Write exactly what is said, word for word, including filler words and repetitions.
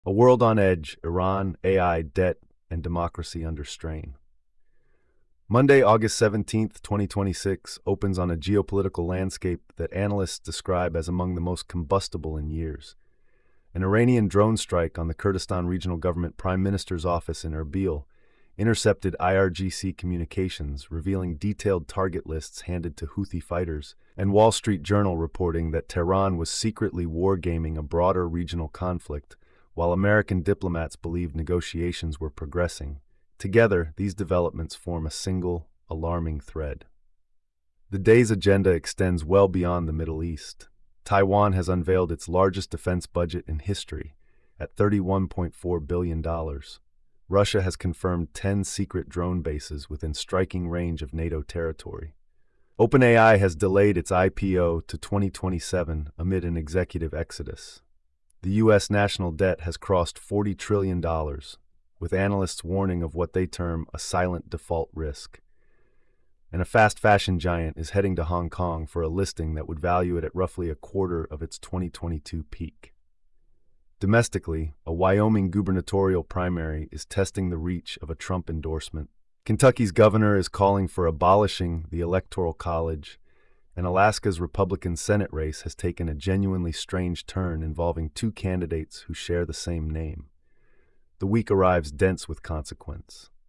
A world on edge, Iran, A I, debt, and democracy under strain. Monday, August seventeenth, twenty twenty-six, opens on a geopolitical landscape that analysts describe as among the most combustible in years. An Iranian drone strike on the Kurdistan Regional Government Prime Minister's office in Erbil intercepted I R G C communications, revealing detailed target lists handed to Houthi fighters, and Wall Street Journal reporting that Tehran was secretly wargaming a broader regional conflict, while American diplomats believed negotiations were progressing. Together, these developments form a single, alarming thread. The day's agenda extends well beyond the Middle East. Taiwan has unveiled its largest defense budget in history, at thirty-one point four billion dollars. Russia has confirmed ten secret drone bases within striking range of NATO territory. OpenAI has delayed its I P O to twenty twenty-seven amid an executive exodus. The U S national debt has crossed forty trillion dollars, with analysts warning of what they term a silent default risk. And a fast fashion giant is heading to Hong Kong for a listing that would value it at roughly a quarter of its twenty twenty-two peak. Domestically, a Wyoming gubernatorial primary is testing the reach of a Trump endorsement. Kentucky's governor is calling for abolishing the Electoral College, and Alaska's Republican Senate race has taken a genuinely strange turn involving two candidates who share the same name. The week arrives dense with consequence.